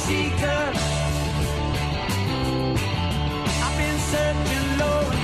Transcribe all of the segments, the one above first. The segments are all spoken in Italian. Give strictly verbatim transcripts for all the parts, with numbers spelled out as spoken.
seeker. I've been searching low and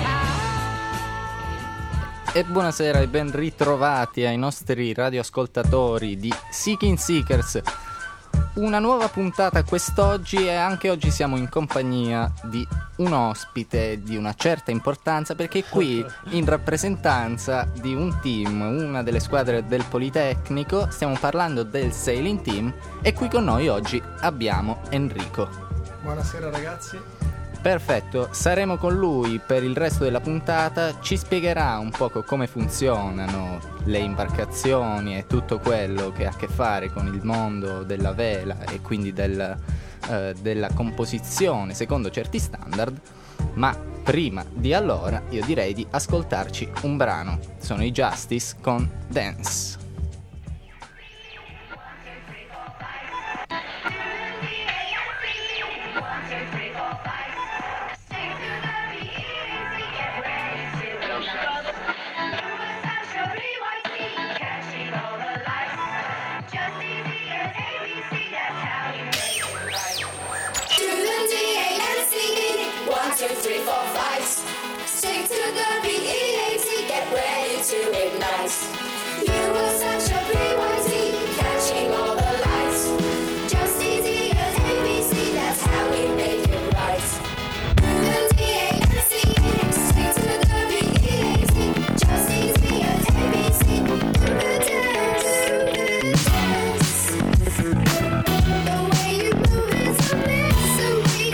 high. E buonasera e ben ritrovati ai nostri radioascoltatori di Seeking Seekers. Una nuova puntata quest'oggi e anche oggi siamo in compagnia di un ospite di una certa importanza, perché qui in rappresentanza di un team, una delle squadre del Politecnico, stiamo parlando del Sailing Team e qui con noi oggi abbiamo Enrico. Buonasera ragazzi. Perfetto, saremo con lui per il resto della puntata, ci spiegherà un poco come funzionano le imbarcazioni e tutto quello che ha a che fare con il mondo della vela e quindi del, eh, della composizione secondo certi standard, ma prima di allora io direi di ascoltarci un brano. Sono i Justice con Dance. Two, three, four, five. Stick to the B E A T, get ready to ignite. You were such a P Y T, catching all the lights. Just easy as A B C, that's how we make it right. The D A N C, stick to the B E A T, just easy as A B C. Do the dance, do the dance. The way you move is a mystery.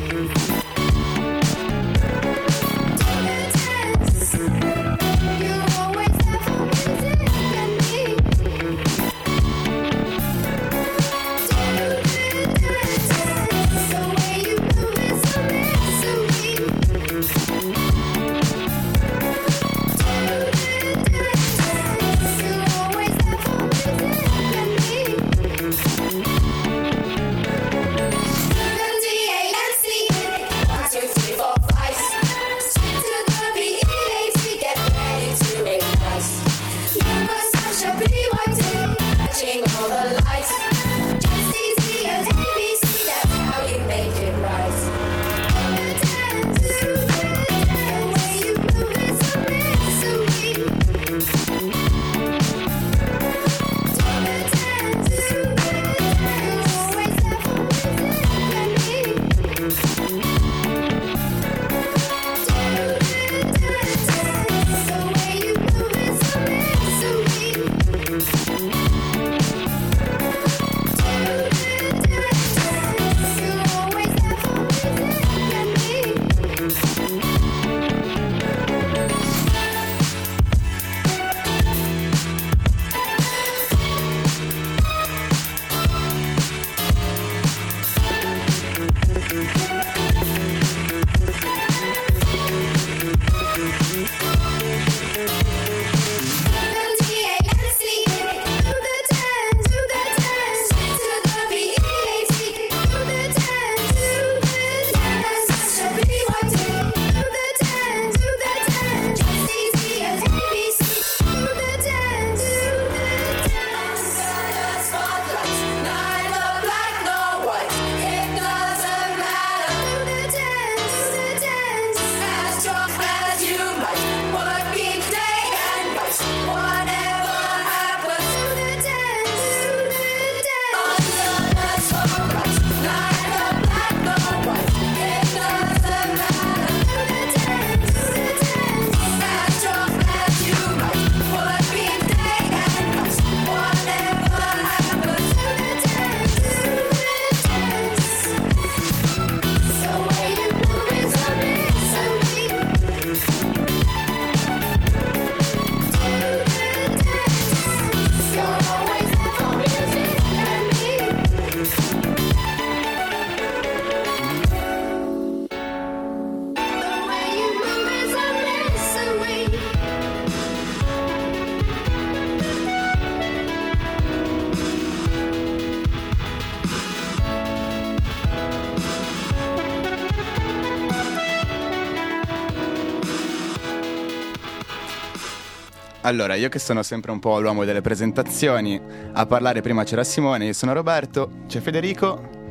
Allora, io che sono sempre un po' l'uomo delle presentazioni, a parlare prima c'era Simone, io sono Roberto, c'è Federico.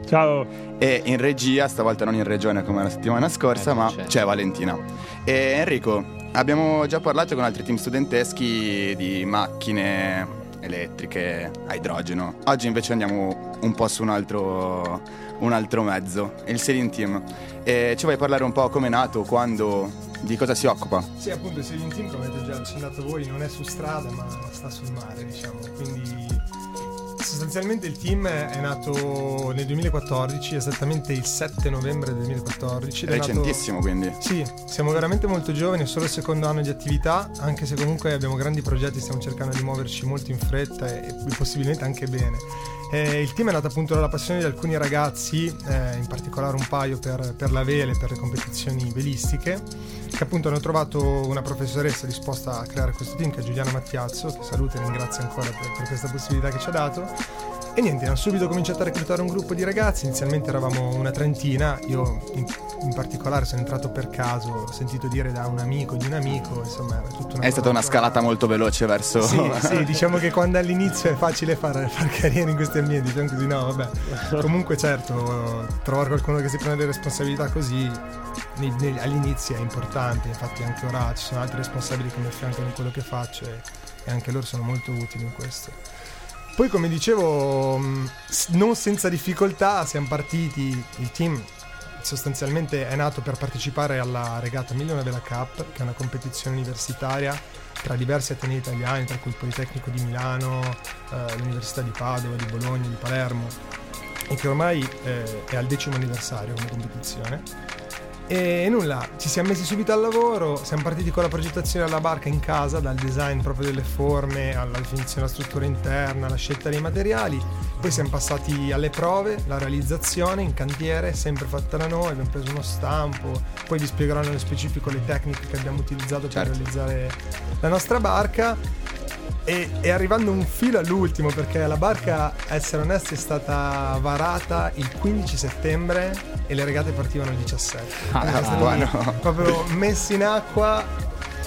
Ciao. E in regia, stavolta non in regione come la settimana scorsa, Eh, ma c'è. c'è Valentina. E Enrico, abbiamo già parlato con altri team studenteschi di macchine elettriche a idrogeno. Oggi invece andiamo un po' su un altro, un altro mezzo, il Sailing Team. E ci vuoi parlare un po' come è nato, quando, di cosa si occupa? Sì, appunto il Sailing Team, come avete già accennato voi, non è su strada ma sta sul mare, diciamo. Quindi sostanzialmente il team è nato nel duemilaquattordici, esattamente il sette novembre del duemilaquattordici. ed è nato- Recentissimo, quindi. Sì, siamo veramente molto giovani, è solo il secondo anno di attività, anche se comunque abbiamo grandi progetti, stiamo cercando di muoverci molto in fretta e, e possibilmente anche bene. Eh, il team è nato appunto dalla passione di alcuni ragazzi, eh, in particolare un paio per, per la vele, per le competizioni velistiche, che appunto hanno trovato una professoressa disposta a creare questo team, che è Giuliana Mattiazzo, che saluto e ringrazio ancora per, per questa possibilità che ci ha dato. E niente, hanno subito cominciato a reclutare un gruppo di ragazzi. Inizialmente eravamo una trentina, io in, in particolare sono entrato per caso, ho sentito dire da un amico di un amico, insomma era tutta una È stata una cosa- scalata molto veloce verso... Sì, sì, diciamo che quando all'inizio è facile fare, fare carriera in questi ambienti, diciamo così, no, vabbè. Comunque certo, trovare qualcuno che si prende le responsabilità così nei- nei- all'inizio è importante, infatti anche ora ci sono altri responsabili che mi affiancano in quello che faccio e, e anche loro sono molto utili in questo. Poi, come dicevo, mh, s- non senza difficoltà siamo partiti, il team sostanzialmente è nato per partecipare alla regata Milione Vela Cup, che è una competizione universitaria tra diversi atenei italiani, tra cui il Politecnico di Milano, eh, l'Università di Padova, di Bologna, di Palermo, e che ormai eh, è al decimo anniversario come competizione. E nulla, ci siamo messi subito al lavoro, siamo partiti con la progettazione della barca in casa, dal design proprio delle forme, alla definizione della struttura interna, alla scelta dei materiali. Poi siamo passati alle prove, la realizzazione in cantiere, sempre fatta da noi, abbiamo preso uno stampo, poi vi spiegherò nello specifico le tecniche che abbiamo utilizzato Certo. per realizzare la nostra barca. E, e arrivando un filo all'ultimo, perché la barca, a essere onesti, è stata varata il quindici settembre e le regate partivano il diciassette. Ah, Quindi siamo buono. stati proprio messi in acqua,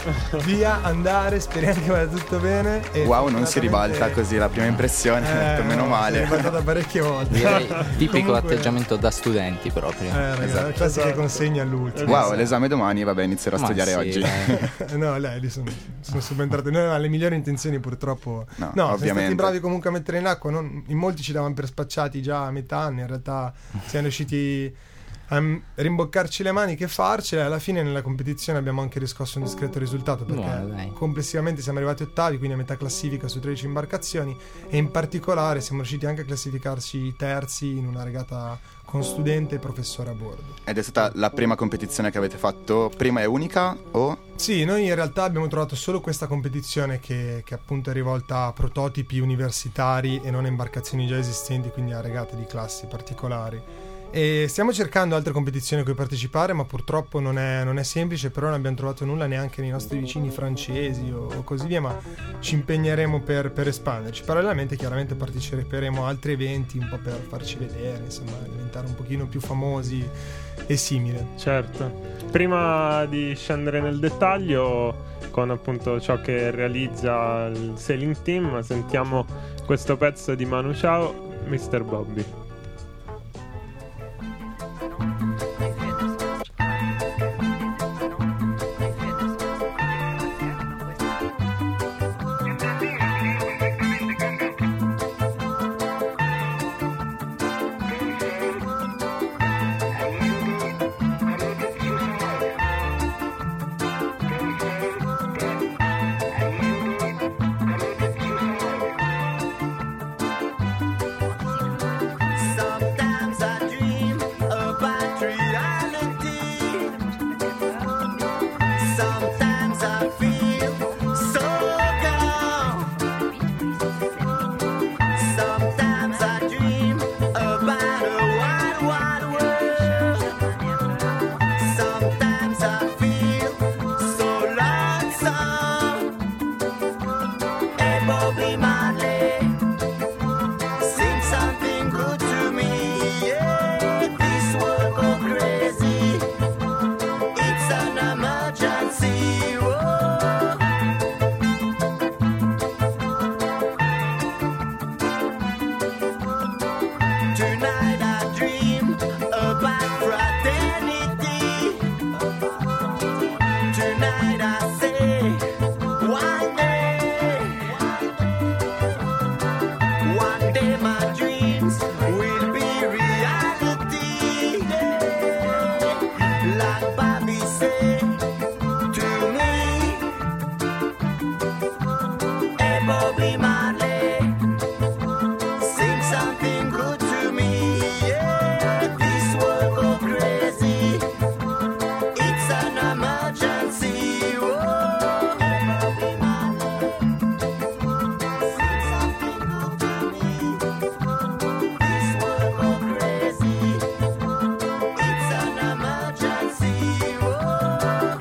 via, andare, speriamo che vada tutto bene. E Wow, non si fortunatamente- ribalta così la prima impressione, ho detto, meno Eh, male. Si è ribaltata parecchie volte. Direi tipico Comunque- atteggiamento da studenti proprio. Eh, ragazzi, Esatto. la classica Esatto. consegna all'ultimo. Wow, l'esame domani, vabbè, inizierò a Ma studiare sì, oggi. dai. No, lei lì sono, sono subentrati. Noi avevamo le migliori intenzioni, purtroppo. No, No, siamo ovviamente. stati bravi comunque a mettere in acqua. non- in molti ci davano per spacciati già a metà anno. In realtà siamo riusciti a m- rimboccarci le maniche e farcela. E alla fine nella competizione abbiamo anche riscosso un discreto risultato, perché Buono, dai. complessivamente siamo arrivati ottavi, quindi a metà classifica su tredici imbarcazioni. E in particolare siamo riusciti anche a classificarci terzi in una regata con studente e professore a bordo. Ed è stata la prima competizione che avete fatto, prima e unica o... Sì, noi in realtà abbiamo trovato solo questa competizione che, che appunto è rivolta a prototipi universitari e non a imbarcazioni già esistenti, quindi a regate di classi particolari. E stiamo cercando altre competizioni a cui partecipare, ma purtroppo non è, non è semplice. Per ora non abbiamo trovato nulla neanche nei nostri vicini francesi o, o così via, ma ci impegneremo per, per espanderci. Parallelamente chiaramente parteciperemo a altri eventi un po' per farci vedere, insomma, diventare un pochino più famosi e simile. Certo. Prima di scendere nel dettaglio con appunto ciò che realizza il Sailing Team, sentiamo questo pezzo di Manu Chao, mister Bobby. Sometimes I dream about reality. Sometimes I feel so down. Sometimes I dream about a wide, wide world. Sometimes I feel so lonesome. Hey, Bobby Marley, sing something good to me. Yeah, this world go crazy. It's an emergency. Whoa. Tonight I dream Bobby Marley, sing something good to me. Yeah, this world go crazy. It's an emergency. Whoa, Bobby Marley, sing something good to me. This world go crazy. It's an emergency. Whoa.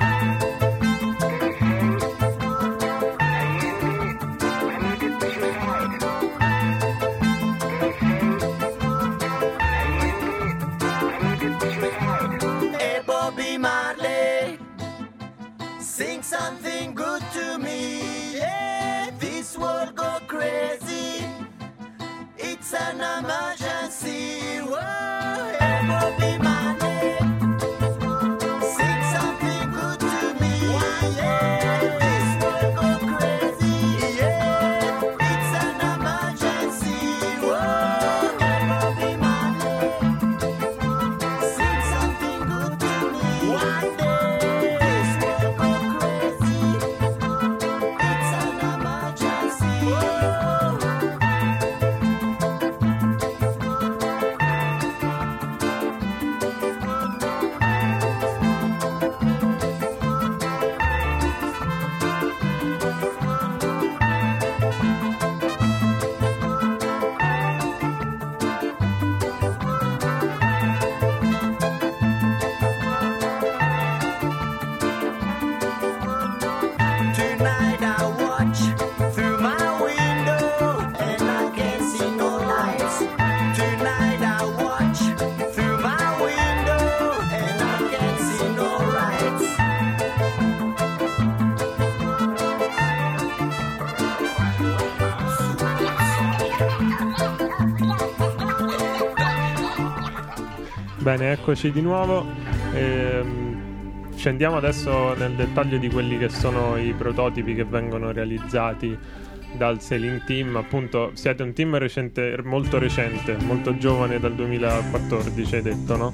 Hey Bobby Marley, sing something good to me. Yeah, this world go crazy. It's an emergency. Whoa, hey Bobby Marley, sing something good to me. Yeah, this world go crazy. Yeah, it's an emergency. Whoa, hey Bobby Marley, sing something good to me. One day, this world go crazy. It's an emergency. Whoa. Tonight I watch through my window and I can see no lights. Tonight I watch through my window and I can see no lights. Bene, eccoci di nuovo. Ehm, scendiamo adesso nel dettaglio di quelli che sono i prototipi che vengono realizzati dal Sailing Team. Appunto, siete un team recente, molto recente, molto giovane, dal duemilaquattordici, hai detto, no?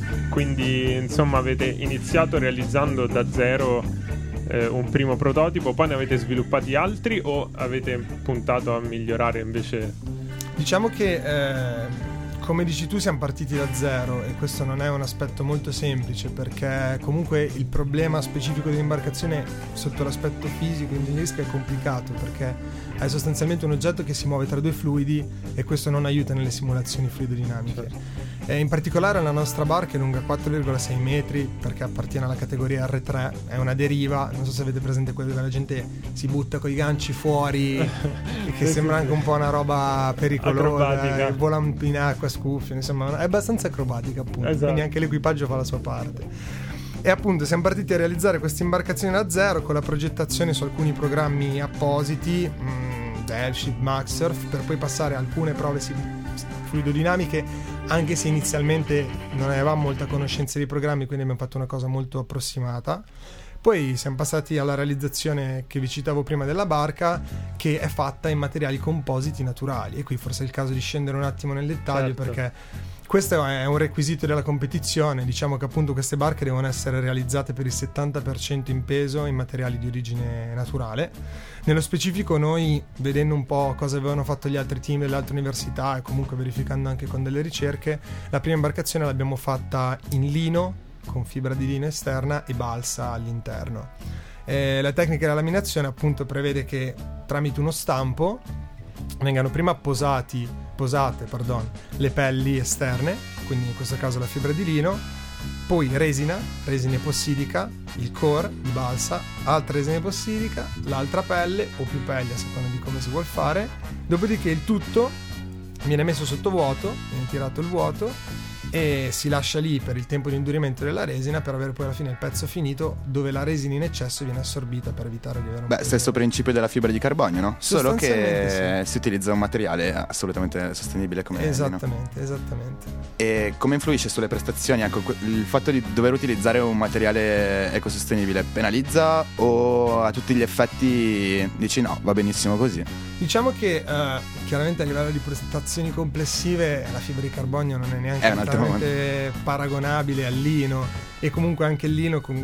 Quindi, insomma, avete iniziato realizzando da zero eh, un primo prototipo, poi ne avete sviluppati altri o avete puntato a migliorare invece? Diciamo che eh, come dici tu siamo partiti da zero e questo non è un aspetto molto semplice, perché comunque il problema specifico dell'imbarcazione sotto l'aspetto fisico e ingegneristico è complicato, perché hai sostanzialmente un oggetto che si muove tra due fluidi e questo non aiuta nelle simulazioni fluidodinamiche. Certo. E in particolare la nostra barca è lunga quattro virgola sei metri perché appartiene alla categoria erre tre, è una deriva, non so se avete presente quello dove la gente si butta con i ganci fuori e che Sì, sembra sì, anche sì. un po' una roba pericolosa, Acrobatica. e vola in acqua, scuffia, insomma è abbastanza acrobatica appunto, Esatto. quindi anche l'equipaggio fa la sua parte. E appunto siamo partiti a realizzare questa imbarcazione da zero con la progettazione su alcuni programmi appositi, mh, Delship, Maxsurf, per poi passare a alcune prove si- fluidodinamiche, anche se inizialmente non avevamo molta conoscenza dei programmi, quindi abbiamo fatto una cosa molto approssimata. Poi siamo passati alla realizzazione che vi citavo prima della barca, che è fatta in materiali compositi naturali, e qui forse è il caso di scendere un attimo nel dettaglio, Certo. perché questo è un requisito della competizione. Diciamo che appunto queste barche devono essere realizzate per il settanta per cento in peso in materiali di origine naturale. Nello specifico noi, vedendo un po' cosa avevano fatto gli altri team delle altre università e comunque verificando anche con delle ricerche, la prima imbarcazione l'abbiamo fatta in lino, con fibra di lino esterna e balsa all'interno. Eh, la tecnica della laminazione appunto prevede che tramite uno stampo vengano prima posati, posate pardon, le pelli esterne, quindi in questo caso la fibra di lino, poi resina, resina epossidica, il core di balsa, altra resina epossidica, l'altra pelle o più pelli a seconda di come si vuol fare, dopodiché il tutto viene messo sotto vuoto, viene tirato il vuoto e si lascia lì per il tempo di indurimento della resina, per avere poi alla fine il pezzo finito dove la resina in eccesso viene assorbita per evitare di avere un Beh, po' di- stesso principio della fibra di carbonio, no? Solo che Sostanzialmente si utilizza un materiale assolutamente sostenibile come il lino. Esattamente, esattamente. E come influisce sulle prestazioni? Ecco, que- il fatto di dover utilizzare un materiale ecosostenibile penalizza o a tutti gli effetti dici no, va benissimo così? Diciamo che eh, chiaramente a livello di prestazioni complessive la fibra di carbonio non è neanche È un altro totalmente paragonabile al lino, e comunque anche il lino con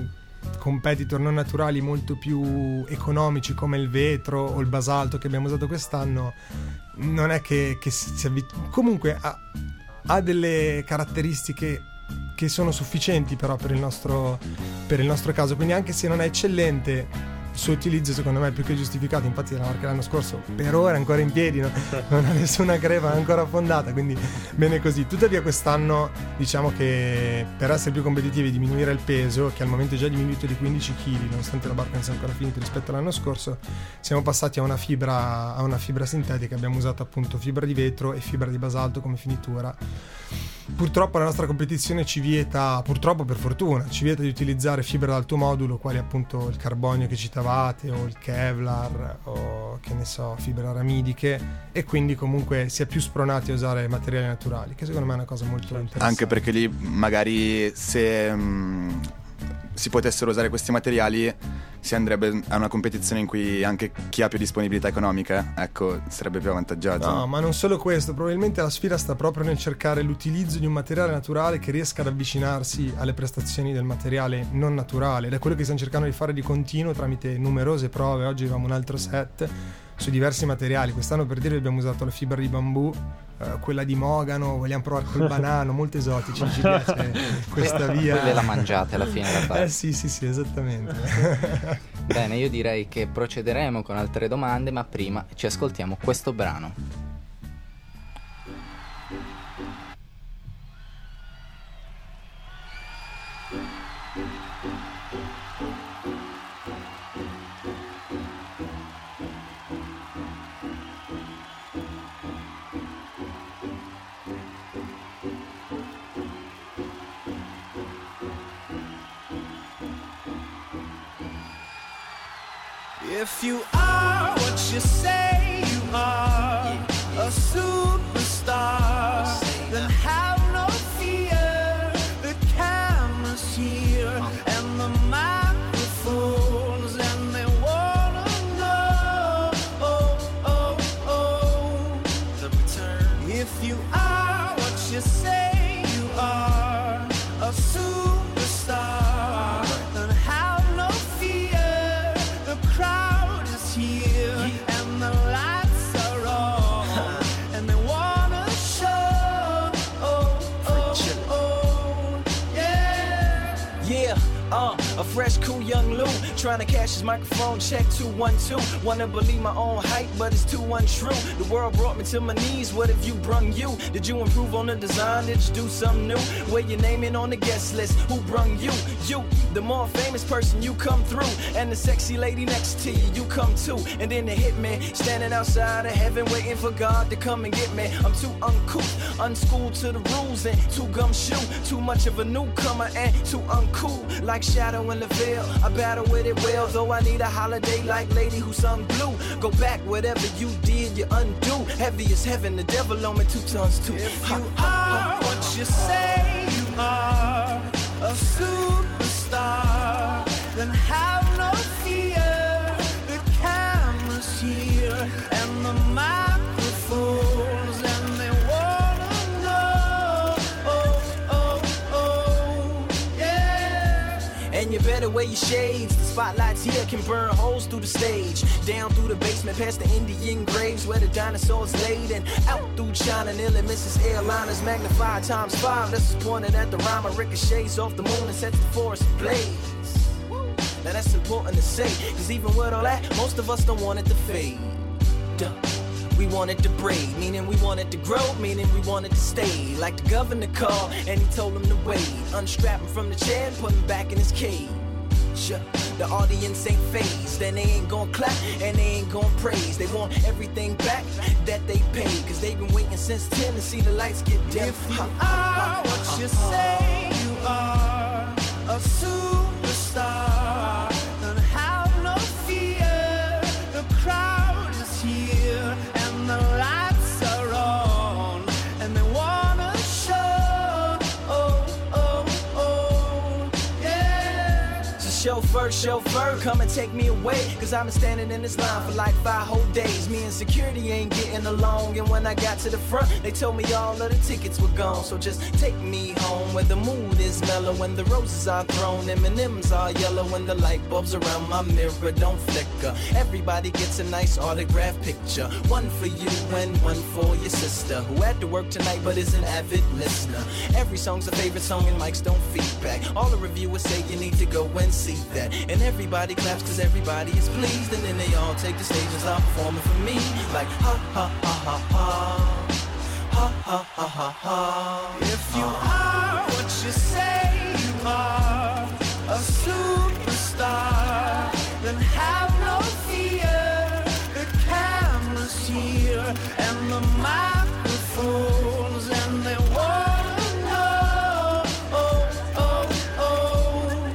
competitor non naturali molto più economici come il vetro o il basalto che abbiamo usato quest'anno, non è che, che si avvi- comunque ha, ha delle caratteristiche che sono sufficienti però per il nostro per il nostro caso, quindi anche se non è eccellente il suo utilizzo secondo me è più che giustificato. Infatti la marca l'anno scorso per ora è ancora in piedi, no? Non ha nessuna creva ancora affondata, quindi bene così. Tuttavia quest'anno diciamo che per essere più competitivi e diminuire il peso, che al momento è già diminuito di quindici chili nonostante la barca non sia ancora finita rispetto all'anno scorso, siamo passati a una fibra a una fibra sintetica. Abbiamo usato appunto fibra di vetro e fibra di basalto come finitura. Purtroppo la nostra competizione ci vieta, purtroppo per fortuna, ci vieta di utilizzare fibre ad alto modulo quali appunto il carbonio che citavate o il Kevlar o che ne so, fibre aramidiche, e quindi comunque si è più spronati a usare materiali naturali, che secondo me è una cosa molto interessante. Anche perché lì magari se mh, si potessero usare questi materiali si andrebbe a una competizione in cui anche chi ha più disponibilità economica, ecco, sarebbe più avvantaggiato. No, ma non solo questo, probabilmente la sfida sta proprio nel cercare l'utilizzo di un materiale naturale che riesca ad avvicinarsi alle prestazioni del materiale non naturale, ed è quello che stiamo cercando di fare di continuo tramite numerose prove. Oggi avevamo un altro set su diversi materiali. Quest'anno, per dire, abbiamo usato la fibra di bambù, eh, quella di mogano, vogliamo provare col banano, molto esotici, ci piace questa via. Poi ve la mangiate alla fine la barca. Eh sì sì sì, esattamente. Bene, io direi che procederemo con altre domande, ma prima ci ascoltiamo questo brano. If you are what you say you are, a superstar, then have no fear. The camera's here and the microphones, and they wanna know, oh, oh, oh, the return. If you are what you say you are, a superstar, then have no fear. The crowd is here and the lights are on, and they wanna show, oh, oh, oh, yeah. Yeah, uh, a fresh, cool young Lou trying to cash his microphone check two one two. Wanna believe my own hype, but it's too untrue. The world brought me to my knees. What have you brung you? Did you improve on the design? Did you do something new? Where your name in on the guest list? Who brung you? You, the more famous person, you come through, and the sexy lady next to you, you come too. And then the hitman standing outside of heaven, waiting for God to come and get me. I'm too uncouth, unschooled to the rules, and too gumshoe. Too much of a newcomer and too uncool, like Shadow in the Veil. I battle with it well, though I need a holiday like Lady Who Sung Blue. Go back, whatever you did, you undo. Heavy as heaven, the devil on me two tons too. If you are what you say you are, a superstar, then have no fear. The camera's here and the microphones, and they wanna know, oh, oh, oh, yeah. And you better wear your shades. The spotlights here can burn holes through the stage, down through the basement past the Indian graves where the dinosaurs laid, and out through China nearly misses airliners magnified times five. This is pointed at the rhyme of ricochets off the moon and sets the forest ablaze. Now that's important to say, cause even with all that, most of us don't want it to fade. Duh. We want it to braid, meaning we want it to grow, meaning we want it to stay. Like the governor called and he told him to wait. Unstrap him from the chair and put him back in his cage. Sure. The audience ain't phased, and they ain't gon' clap, and they ain't gon' praise. They want everything back that they paid, cause they've been waiting since ten to see the lights get dim. If you are what you say you are, a superstar, then have no fear. The crowd is here and the lights are on, and they wanna show, oh, oh, oh, yeah. So chauffeur, chauffeur, come and take me away. Cause I've been standing in this line for like five whole days. Me and security ain't getting along. And when I got to the front, they told me all of the tickets were gone. So just take me home where the mood is mellow, when the roses are thrown, M and M's are yellow, when the light bulbs around my mirror don't flicker. Everybody gets a nice autograph picture, one for you and one for your sister, who had to work tonight but is an avid listener. Every song's a favorite song and mics don't feedback. All the reviewers say you need to go and see that. And everybody claps cause everybody is pleased. And then they all take the stage and start performing for me. Like ha ha ha ha ha. Ha ha ha ha ha. If you are what you say you are, a superstar, then have no fear. The camera's here and the microphones, and they wanna know, oh, oh, oh.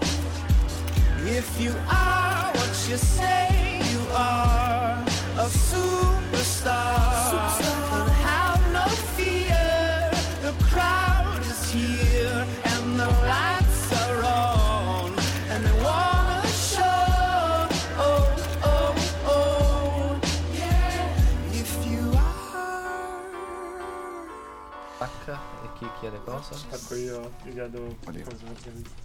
If you are what you say you are, a superstar, then have no fear. The crowd is here and the lights are on, and they wanna show, oh, oh, oh, yeah. If you are. Pacca, e chi chiede cosa? Ecco, io ti chiedo Oddio. cosa perché-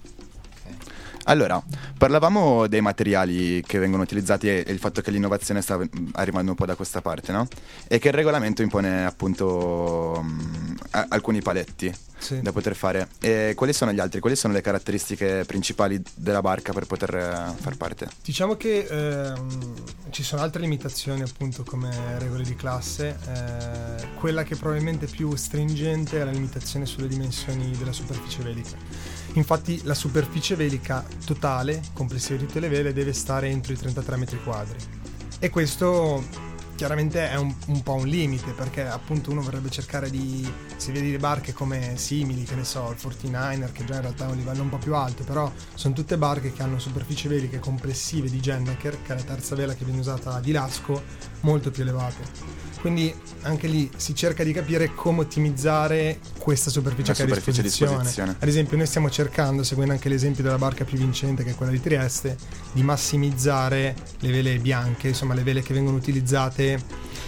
Allora, parlavamo dei materiali che vengono utilizzati e, e il fatto che l'innovazione sta mm, arrivando un po' da questa parte, no? E che il regolamento impone appunto mm, a- alcuni paletti Sì. da poter fare. E quali sono gli altri? Quali sono le caratteristiche principali della barca per poter eh, far parte? Diciamo che ehm, ci sono altre limitazioni appunto come regole di classe. Eh, quella che probabilmente è più stringente è la limitazione sulle dimensioni della superficie velica. Infatti la superficie velica totale, complessiva di tutte le vele, deve stare entro i trentatré metri quadri. E questo chiaramente è un, un po' un limite, perché appunto uno vorrebbe cercare di, se vedi le barche come simili, che ne so, il quarantanove er, che già in realtà è un livello un po' più alto, però sono tutte barche che hanno superfici veliche complessive di Gennaker, che è la terza vela che viene usata di Lasco, molto più elevate. Quindi anche lì si cerca di capire come ottimizzare questa superficie La che è a superficie a disposizione. disposizione. Ad esempio noi stiamo cercando, seguendo anche l'esempio della barca più vincente che è quella di Trieste, di massimizzare le vele bianche, insomma le vele che vengono utilizzate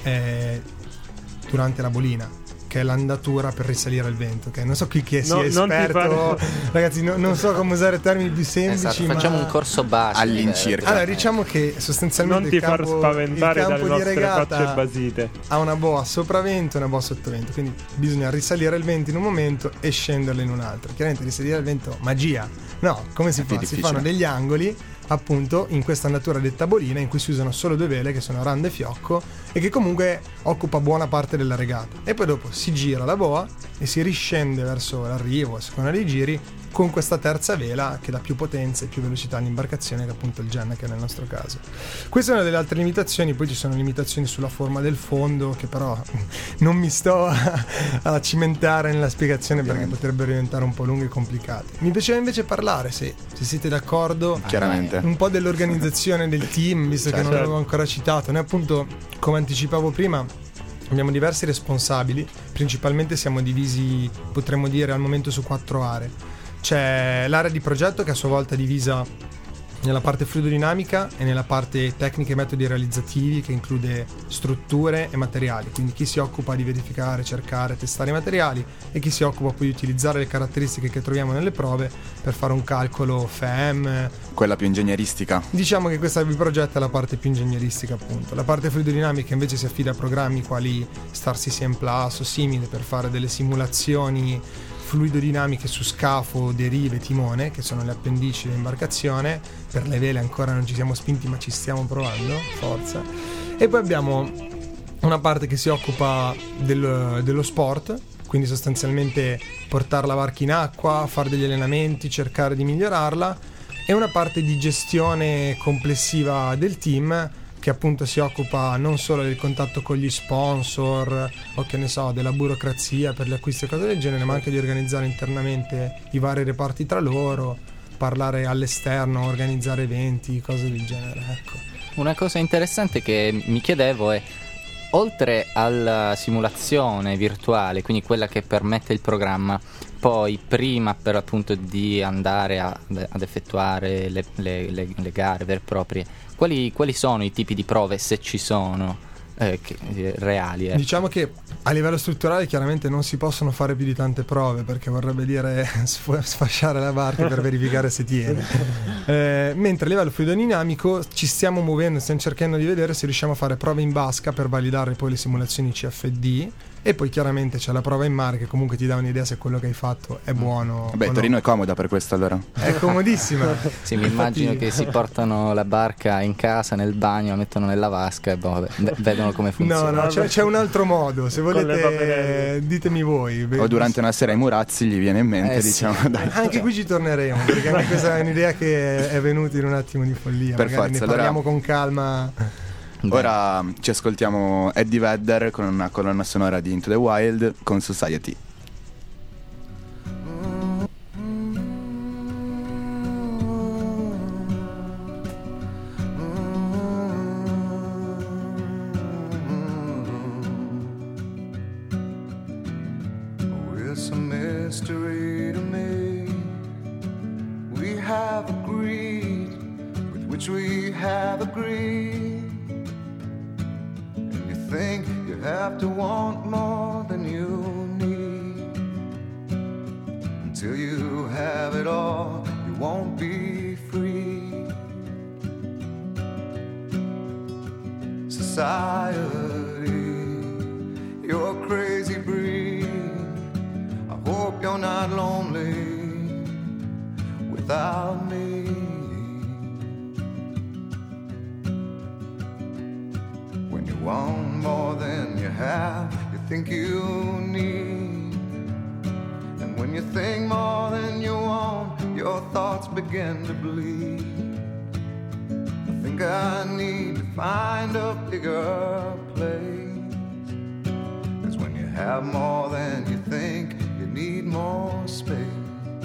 eh, durante la bolina, che è l'andatura per risalire al vento, che non so chi che sia No, non ti esperto, fare- ragazzi, no- non so come usare termini più semplici, Esatto, ma facciamo un corso base. All'incirca. allora diciamo che sostanzialmente Non ti il far campo, spaventare il dalle campo di nostre regata facce basite. ha una boa sopravvento e una boa sottovento, quindi bisogna risalire il vento in un momento e scenderlo in un altro. Chiaramente risalire il vento, magia, no, come si È più fa? Si difficile. fanno degli angoli appunto in questa andatura detta bolina, in cui si usano solo due vele che sono randa e fiocco, e che comunque occupa buona parte della regata, e poi dopo si gira la boa e si riscende verso l'arrivo a seconda dei giri con questa terza vela che dà più potenza e più velocità all'imbarcazione, che è appunto il Gennaker nel nostro caso. Queste sono delle altre limitazioni. Poi ci sono limitazioni sulla forma del fondo, che però non mi sto a, a cimentare nella spiegazione, perché Ovviamente. potrebbero diventare un po' lunghe e complicate. Mi piaceva invece parlare, se, se siete d'accordo, Chiaramente. un po' dell'organizzazione del team, visto che non Certo. l'avevo ancora citato. Noi appunto, come anticipavo prima, abbiamo diversi responsabili. Principalmente siamo divisi, potremmo dire, al momento su quattro aree. C'è l'area di progetto, che a sua volta è divisa nella parte fluidodinamica e nella parte tecnica e metodi realizzativi, che include strutture e materiali. Quindi chi si occupa di verificare, cercare, testare i materiali, e chi si occupa poi di utilizzare le caratteristiche che troviamo nelle prove per fare un calcolo F E M. Quella più ingegneristica. Diciamo che questa di progetto è la parte più ingegneristica, appunto. La parte fluidodinamica invece si affida a programmi quali Star C C M Plus o simile, per fare delle simulazioni fluidodinamiche su scafo, derive, timone, che sono le appendici dell'imbarcazione. Per le vele ancora non ci siamo spinti, ma ci stiamo provando, forza. E poi abbiamo una parte che si occupa del- dello sport, quindi sostanzialmente portare la barca in acqua, fare degli allenamenti, cercare di migliorarla, e una parte di gestione complessiva del team, che appunto si occupa non solo del contatto con gli sponsor o, che ne so, della burocrazia per gli acquisti e cose del genere, ma anche di organizzare internamente i vari reparti tra loro, parlare all'esterno, organizzare eventi, cose del genere, ecco. Una cosa interessante che mi chiedevo è: oltre alla simulazione virtuale, quindi quella che permette il programma, poi prima per appunto di andare a, ad effettuare le, le, le, le gare vere e proprie, quali, quali sono i tipi di prove, se ci sono, eh, che, eh, reali? Eh? Diciamo che a livello strutturale chiaramente non si possono fare più di tante prove, perché vorrebbe dire sf- sfasciare la barca per verificare se tiene. Eh, mentre a livello fluidodinamico ci stiamo muovendo, stiamo cercando di vedere se riusciamo a fare prove in vasca per validare poi le simulazioni C F D, e poi chiaramente c'è la prova in mare che comunque ti dà un'idea se quello che hai fatto è buono. Beh, o Torino no. è comoda per questo, allora. È comodissima. Sì, mi immagino che si portano la barca in casa, nel bagno, la mettono nella vasca e boh, vabbè, v- vedono come No, funziona. no, c'è, c'è un altro modo, se Con le volete paperelle. ditemi voi. O durante una sera ai Murazzi gli viene in mente, Eh, sì. diciamo, dai. Anche qui ci torneremo, perché anche questa è un'idea che è venuta in un attimo di follia. Per Magari forza, ne parliamo allora- con calma. Ora ci ascoltiamo Eddie Vedder con una colonna sonora di Into the Wild con Society. It's a mystery to me. We have agreed with which we have agreed. And you think you have to want more than you need. Until you have it all, you won't be free. Society, you're a crazy breed. I hope you're not lonely without me. When you want more than you have, you think you need. And when you think more than you want, your thoughts begin to bleed. I think I need to find a bigger place. 'Cause when you have more than you think, you need more space.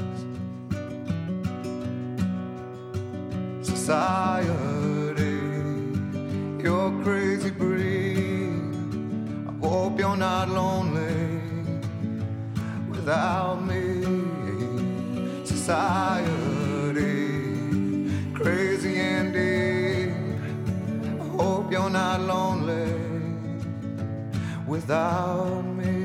Society, you're a crazy breed. I hope you're not lonely without me. Society, crazy indeed. I hope you're not lonely without me.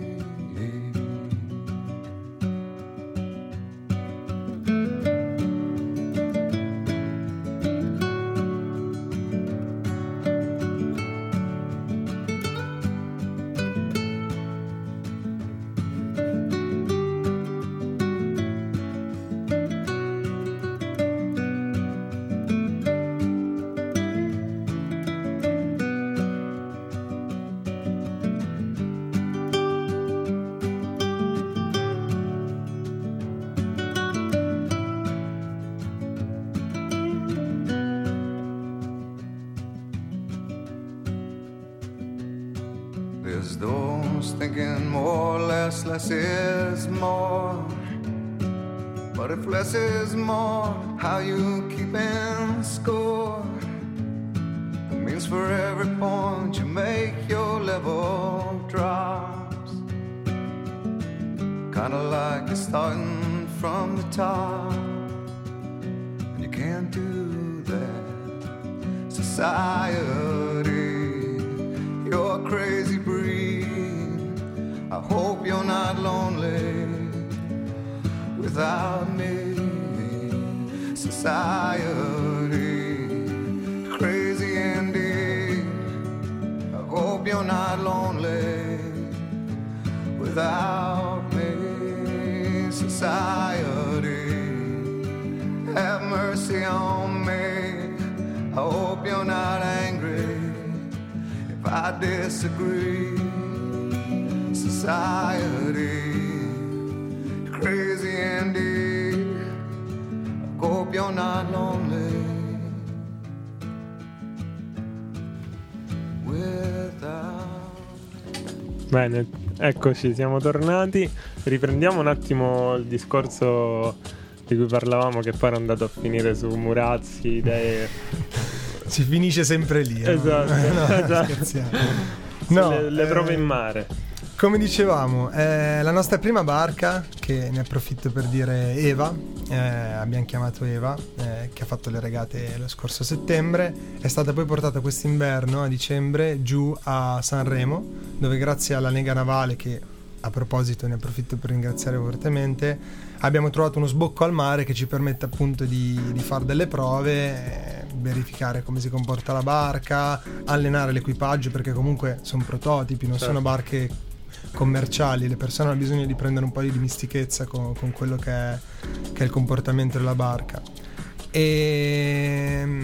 There's those thinking more, less, less is more. But if less is more, how you keeping score? It means for every point you make, your level drops. Kinda like you're starting from the top, and you can't do that. Society, you're a crazy breed. I hope you're not lonely without me. Society, crazy indeed. I hope you're not lonely without me. Society, have mercy on me. I hope you're not angry if I disagree. Society, crazy indeed. I hope you're not lonely without. Bene, eccoci, siamo tornati. Riprendiamo un attimo il discorso di cui parlavamo, che poi era andato a finire su Murazzi, idee. Si finisce sempre lì. no? Esatto, No, esatto. scherziamo. No, le, le prove eh, in mare. Come dicevamo, è la nostra prima barca, che ne approfitto per dire Eva, eh, abbiamo chiamato Eva, eh, che ha fatto le regate lo scorso settembre, è stata poi portata quest'inverno, a dicembre, giù a Sanremo, dove grazie alla Lega Navale, che a proposito ne approfitto per ringraziare fortemente, abbiamo trovato uno sbocco al mare che ci permette appunto di, di fare delle prove, eh, verificare come si comporta la barca, allenare l'equipaggio, perché comunque sono prototipi, non certo. sono barche commerciali, le persone hanno bisogno di prendere un po' di dimestichezza con, con quello che è, che è il comportamento della barca. E,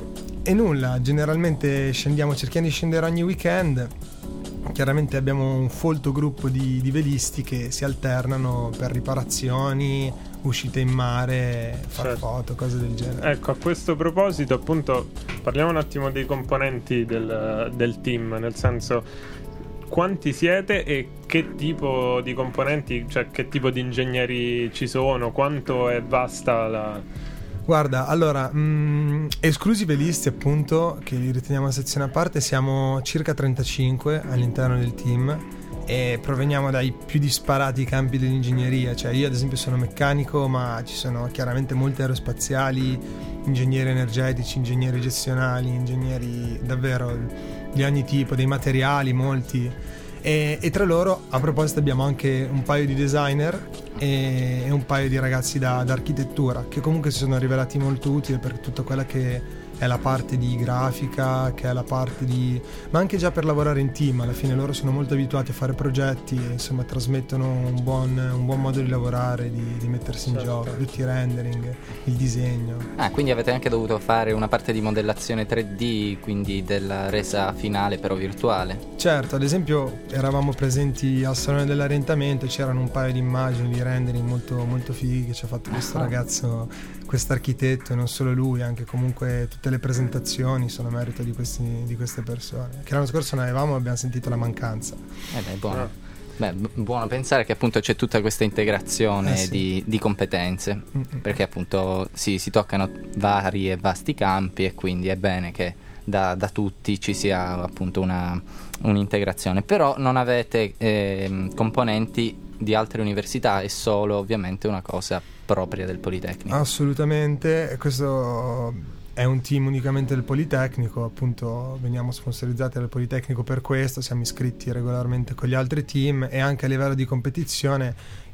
e nulla, generalmente scendiamo, cerchiamo di scendere ogni weekend. Chiaramente abbiamo un folto gruppo di, di velisti che si alternano per riparazioni, uscite in mare, far certo. foto, cose del genere. Ecco, a questo proposito, appunto, parliamo un attimo dei componenti del, del team, nel senso, quanti siete e che tipo di componenti, cioè che tipo di ingegneri ci sono, quanto è vasta la... Guarda, allora, mh, esclusi i velisti appunto, che li riteniamo a sezione a parte, siamo circa trentacinque all'interno del team e proveniamo dai più disparati campi dell'ingegneria. Cioè io ad esempio sono meccanico, ma ci sono chiaramente molti aerospaziali, ingegneri energetici, ingegneri gestionali, ingegneri davvero di ogni tipo, dei materiali, molti. E, e tra loro, a proposito, abbiamo anche un paio di designer e, e un paio di ragazzi da, da architettura, che comunque si sono rivelati molto utili per tutta quella che è la parte di grafica, che è la parte di... ma anche già per lavorare in team. Alla fine loro sono molto abituati a fare progetti e insomma trasmettono un buon, un buon modo di lavorare, di, di mettersi in certo. gioco, tutti i rendering, il disegno. Ah, quindi avete anche dovuto fare una parte di modellazione tre D, quindi della resa finale però virtuale. Certo, ad esempio eravamo presenti al Salone dell'Orientamento, c'erano un paio di immagini di rendering molto, molto fighi che ci ha fatto questo ragazzo, questo architetto, e non solo lui, anche comunque tutte le presentazioni sono merito di, questi, di queste persone, che l'anno scorso non avevamo e abbiamo sentito la mancanza. Eh beh, buono. Beh, bu- buono pensare che appunto c'è tutta questa integrazione Eh sì. di, di competenze, Mm-mm. perché appunto si, si toccano vari e vasti campi e quindi è bene che da, da tutti ci sia appunto una, un'integrazione. Però non avete eh, componenti di altre università, è solo ovviamente una cosa propria del Politecnico. Assolutamente, e questo è un team unicamente del Politecnico, appunto veniamo sponsorizzati dal Politecnico per questo, siamo iscritti regolarmente con gli altri team e anche a livello di competizione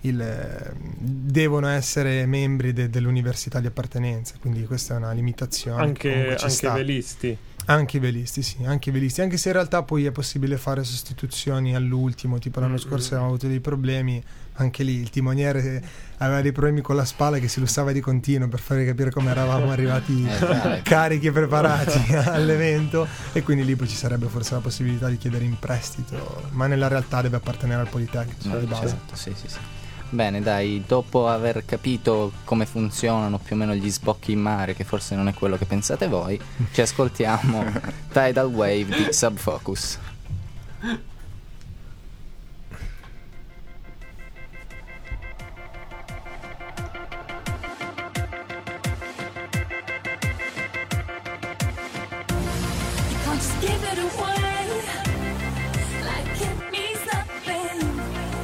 il, devono essere membri de, dell'università di appartenenza, quindi questa è una limitazione. Anche, anche sta. i velisti. Anche i velisti, sì, anche i velisti, anche se in realtà poi è possibile fare sostituzioni all'ultimo, tipo l'anno Mm-hmm. scorso avevamo avuto dei problemi, anche lì il timoniere aveva dei problemi con la spalla che si lussava di continuo per farvi capire come eravamo arrivati Eh, dai. carichi e preparati all'evento, e quindi lì poi ci sarebbe forse la possibilità di chiedere in prestito, ma nella realtà deve appartenere al Politecnico No, di base. certo, sì, sì, sì. Bene, dai, dopo aver capito come funzionano più o meno gli sbocchi in mare, che forse non è quello che pensate voi, ci ascoltiamo Tidal Wave di Subfocus. You can't just give it away like it means nothing.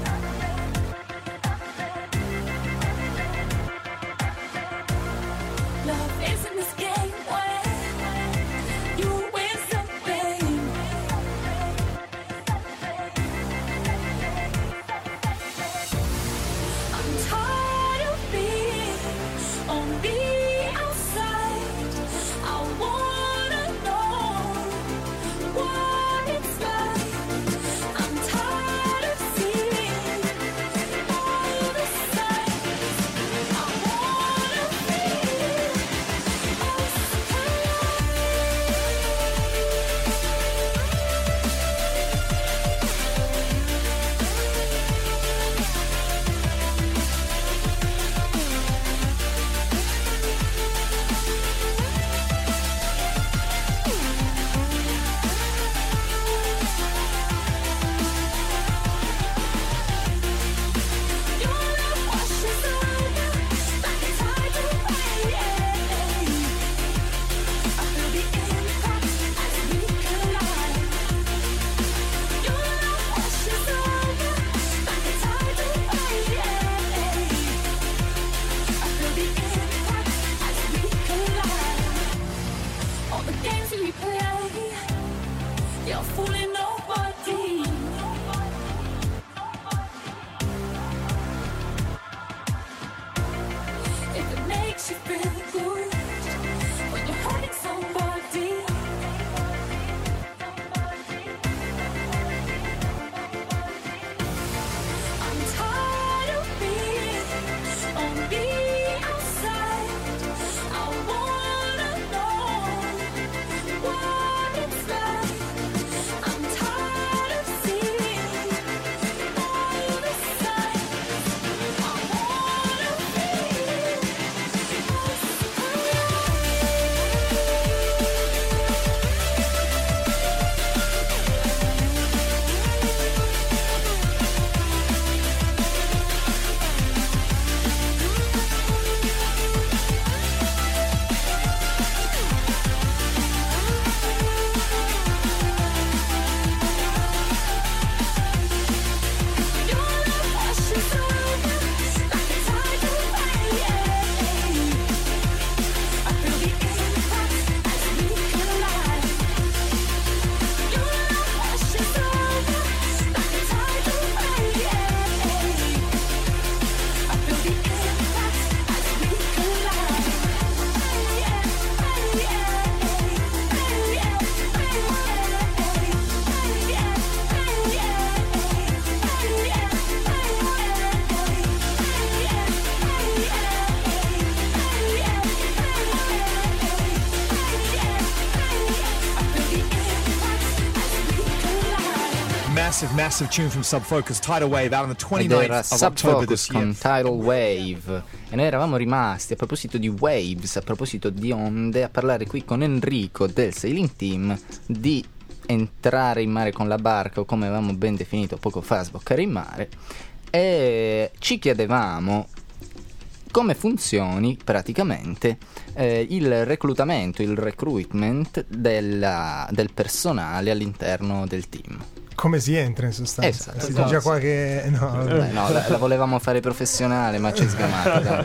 Love isn't this game where you win something. massive, massive tune from Subfocus, Tidal Wave, out on the Ed twenty-ninth era of October Subfocus this year. con Tidal Wave. E noi eravamo rimasti, a proposito di waves, a proposito di onde, a parlare qui con Enrico del Sailing Team di entrare in mare con la barca, o come avevamo ben definito poco fa, sboccare in mare. E ci chiedevamo come funzioni praticamente eh, il reclutamento, il recruitment della, del personale all'interno del team. Come si entra in sostanza? Esatto, Si esatto. dice già qua che no, vabbè. Beh, no, la, la volevamo fare professionale, ma ci è sgamata. Dai.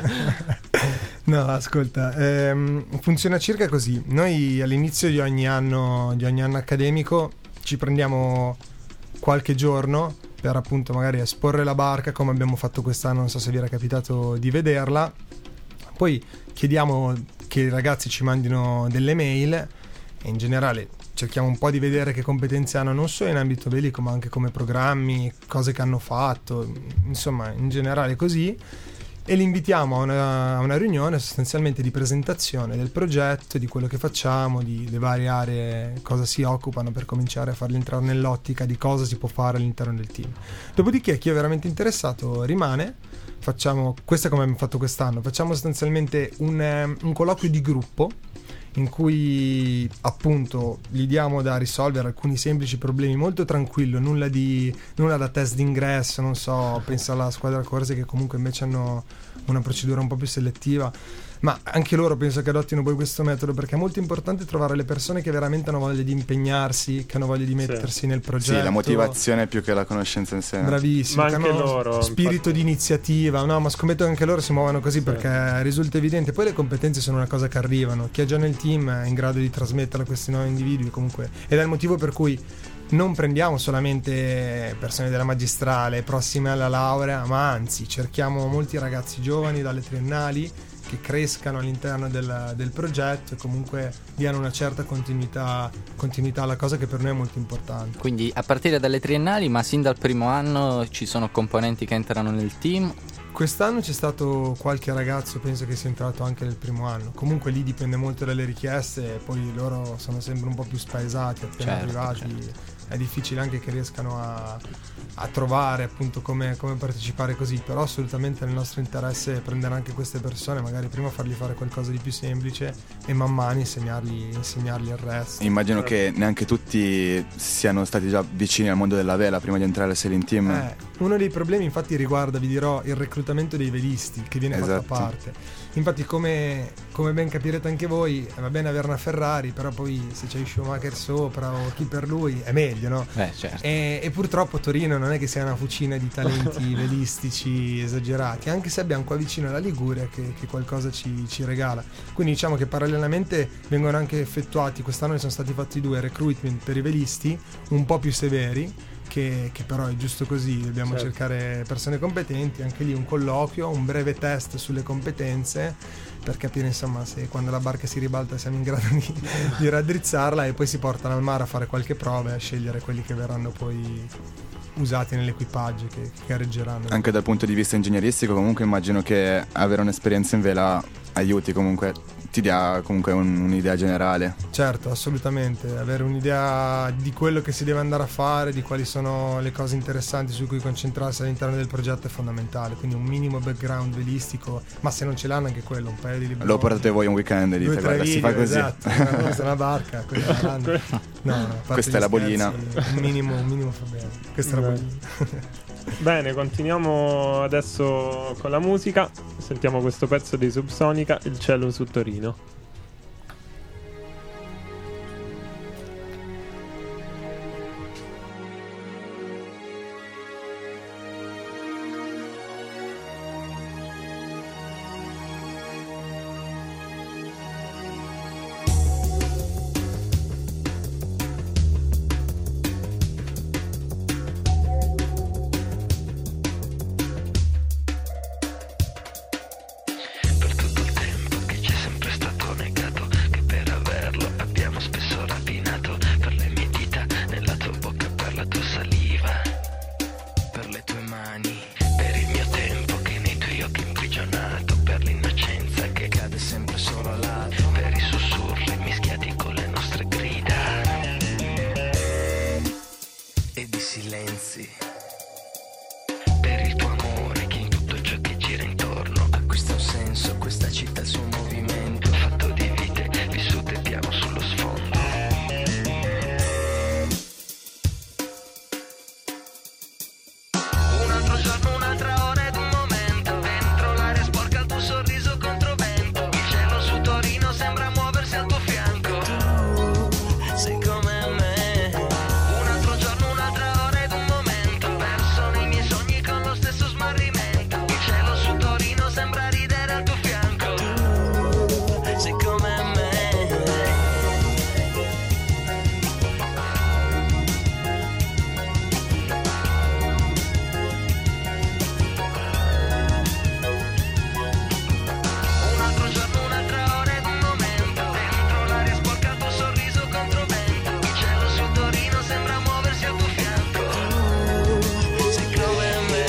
No, ascolta, ehm, funziona circa così. Noi all'inizio di ogni anno, di ogni anno accademico ci prendiamo qualche giorno per appunto magari esporre la barca, come abbiamo fatto quest'anno, non so se vi era capitato di vederla. Poi chiediamo che i ragazzi ci mandino delle mail e in generale cerchiamo un po' di vedere che competenze hanno, non solo in ambito bellico ma anche come programmi, cose che hanno fatto, insomma in generale così, e li invitiamo a una, a una riunione sostanzialmente di presentazione del progetto, di quello che facciamo, di le varie aree, cosa si occupano, per cominciare a farli entrare nell'ottica di cosa si può fare all'interno del team. Dopodiché chi è veramente interessato rimane. Facciamo, questo è come abbiamo fatto quest'anno, facciamo sostanzialmente un, um, un colloquio di gruppo in cui appunto gli diamo da risolvere alcuni semplici problemi, molto tranquillo, nulla di nulla da test d'ingresso, non so, penso alla squadra corse che comunque invece hanno una procedura un po' più selettiva, ma anche loro penso che adottino poi questo metodo, perché è molto importante trovare le persone che veramente hanno voglia di impegnarsi, che hanno voglia di mettersi sì. nel progetto. Sì, la motivazione più che la conoscenza in sé. Bravissimo, Ma che anche hanno loro, spirito infatti. di iniziativa, no, ma scommetto che anche loro si muovono così, Sì. perché risulta evidente. Poi le competenze sono una cosa che arrivano, chi è già nel team è in grado di trasmetterla a questi nuovi individui comunque, ed è il motivo per cui non prendiamo solamente persone della magistrale prossime alla laurea, ma anzi cerchiamo molti ragazzi giovani dalle triennali che crescano all'interno del, del progetto e comunque diano una certa continuità, continuità alla cosa, che per noi è molto importante. Quindi a partire dalle triennali, ma sin dal primo anno ci sono componenti che entrano nel team. Quest'anno c'è stato qualche ragazzo, penso che sia entrato anche nel primo anno. Comunque lì dipende molto dalle richieste, e poi loro sono sempre un po' più spaesati appena Certo, arrivati. certo. È difficile anche che riescano a, a trovare appunto come, come partecipare così, però assolutamente nel nostro interesse è prendere anche queste persone, magari prima fargli fare qualcosa di più semplice e man mano insegnargli, insegnargli il resto. Immagino che neanche tutti siano stati già vicini al mondo della vela prima di entrare al Sailing Team. Eh, uno dei problemi infatti riguarda, vi dirò, il reclutamento dei velisti, che viene Esatto. fatto a parte. Infatti come, come ben capirete anche voi, va bene avere una Ferrari, però poi se c'hai Schumacher sopra o chi per lui è meglio, no? Beh, certo. E, e purtroppo Torino non è che sia una fucina di talenti velistici esagerati, anche se abbiamo qua vicino la Liguria che, che qualcosa ci, ci regala. Quindi diciamo che parallelamente vengono anche effettuati, quest'anno ne sono stati fatti due recruitment per i velisti un po' più severi, che, che però è giusto così, dobbiamo Certo. cercare persone competenti, anche lì un colloquio, un breve test sulle competenze per capire insomma se quando la barca si ribalta siamo in grado di, di raddrizzarla, e poi si portano al mare a fare qualche prova e a scegliere quelli che verranno poi usati nell'equipaggio, che, che gareggeranno. Anche dal punto di vista ingegneristico comunque immagino che avere un'esperienza in vela aiuti, comunque ti dia comunque un, un'idea generale. Certo, assolutamente, avere un'idea di quello che si deve andare a fare, di quali sono le cose interessanti su cui concentrarsi all'interno del progetto è fondamentale, quindi un minimo background velistico, ma se non ce l'hanno anche quello, un paio di libri. Lo portate voi un weekend e Due, dite tre guarda si video, fa così. esatto. No, questa è una barca, questa è una grande. No, no, a parte Questa gli è la scherzi, bolina. Un minimo, un minimo fa bene. Questa è la Bene. bolina. Bene, continuiamo adesso con la musica. Sentiamo questo pezzo di Subsonica, Il cielo su Torino. Per tutto il tempo che c'è sempre stato soldi, per il tuo amore che in tutto ciò che gira intorno acquista un senso, questa città il suo movimento, fatto di vite vissute piano sullo sfondo. Un altro giorno, un'altra ora ed un momento, dentro l'aria sporca il tuo sorriso contro vento, il cielo su Torino sembra muoversi al tuo fianco, tu sei come me. Un altro giorno, un'altra ora ed un momento, verso nei miei sogni con lo stesso smarrimento, il cielo su Torino sembra ridere al tuo fianco, tu sei come me. Un altro giorno, un'altra ora ed un momento, dentro l'aria sporca il tuo sorriso contro vento, il cielo su Torino sembra muoversi al tuo fianco, tu sei come me.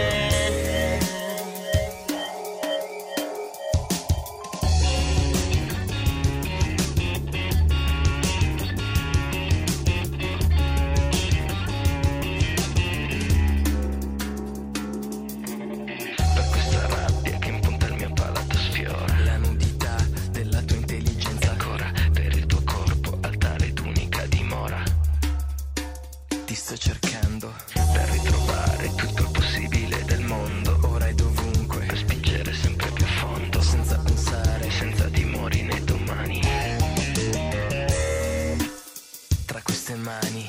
Per questa rabbia che in punta il mio palato sfiora, la nudità della tua intelligenza ancora, per il tuo corpo altare d'unica dimora. Ti sto cercando per ritrovare tutto il possibile del mondo, ora e dovunque, per spingere sempre più a fondo, senza pensare, senza timori né domani. Tra queste mani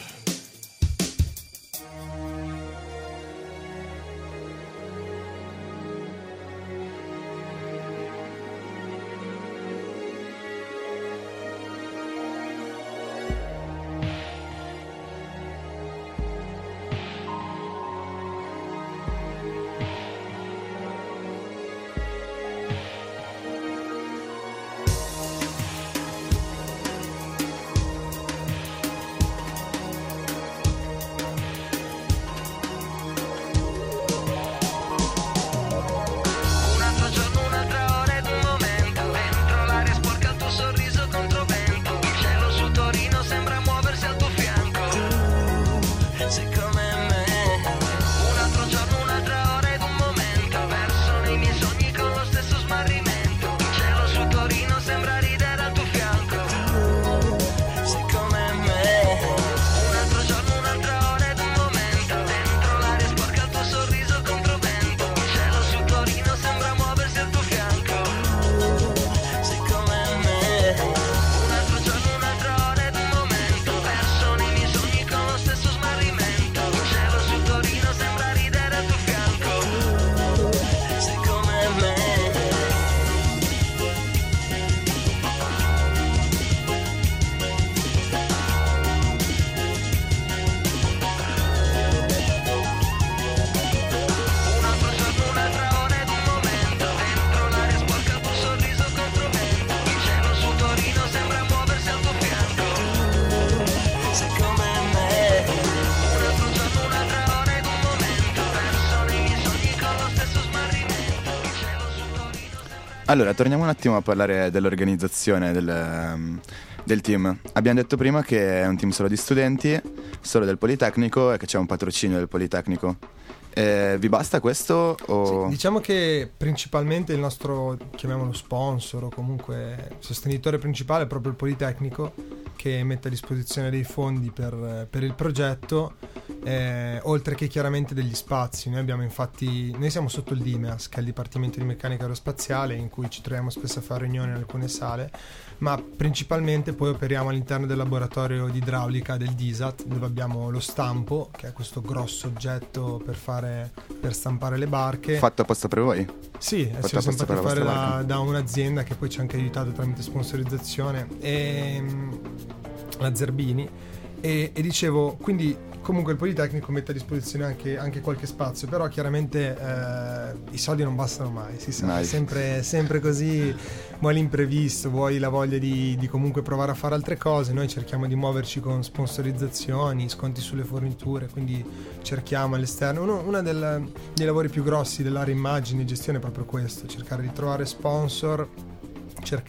un altro giorno, un'altra ora ed un momento, dentro l'aria sporca il tuo sorriso contro vento, il cielo su Torino sembra muoversi al tuo fianco, tu sei come me. Un altro giorno, un'altra ora ed un momento, verso nei miei sogni con lo stesso smarrimento, il cielo su Torino sembra ridere al tuo fianco, tu sei come me. Un altro giorno, un'altra ora ed un momento, dentro l'aria sporca il tuo sorriso contro vento, il cielo su Torino sembra muoversi al tuo fianco, tu sei come me. Un altro giorno, un'altra ora ed un momento, verso nei miei sogni con lo stesso smarrimento, il cielo su Torino sembra ridere al tuo fianco, tu sei come me. Un altro giorno, un'altra ora ed un momento, dentro l'aria sporca il tuo sorriso contro vento, il cielo su Torino sembra muoversi al tuo fianco, tu sei come me. Un altro giorno, un'altra ora ed un momento, verso nei miei sogni con lo stesso smarrimento, il cielo su Torino sembra... Allora, torniamo un attimo a parlare dell'organizzazione del, ehm, del team. Abbiamo detto prima che è un team solo di studenti, solo del Politecnico, e che c'è un patrocinio del Politecnico. Eh, vi basta questo? O... Sì, diciamo che principalmente il nostro, chiamiamolo sponsor o comunque sostenitore principale è proprio il Politecnico, che mette a disposizione dei fondi per, per il progetto, eh, oltre che chiaramente degli spazi. Noi abbiamo infatti, noi siamo sotto il DIMEAS, che è il Dipartimento di Meccanica Aerospaziale, in cui ci troviamo spesso a fare riunioni in alcune sale, ma principalmente poi operiamo all'interno del laboratorio di idraulica del DISAT, dove abbiamo lo stampo, che è questo grosso oggetto per fare, per stampare le barche. Fatto apposta per voi? Sì, Fatto ci siamo apposta per fatti la fare vostra da, barca. da un'azienda che poi ci ha anche aiutato tramite sponsorizzazione, e, la Zerbini. E, e dicevo, quindi comunque il Politecnico mette a disposizione anche, anche qualche spazio, però chiaramente eh, i soldi non bastano mai, si sa, è sempre, sempre così, vuoi l'imprevisto, vuoi la voglia di, di comunque provare a fare altre cose. Noi cerchiamo di muoverci con sponsorizzazioni, sconti sulle forniture, quindi cerchiamo all'esterno. Uno una del, dei lavori più grossi dell'area immagini e gestione è proprio questo, cercare di trovare sponsor,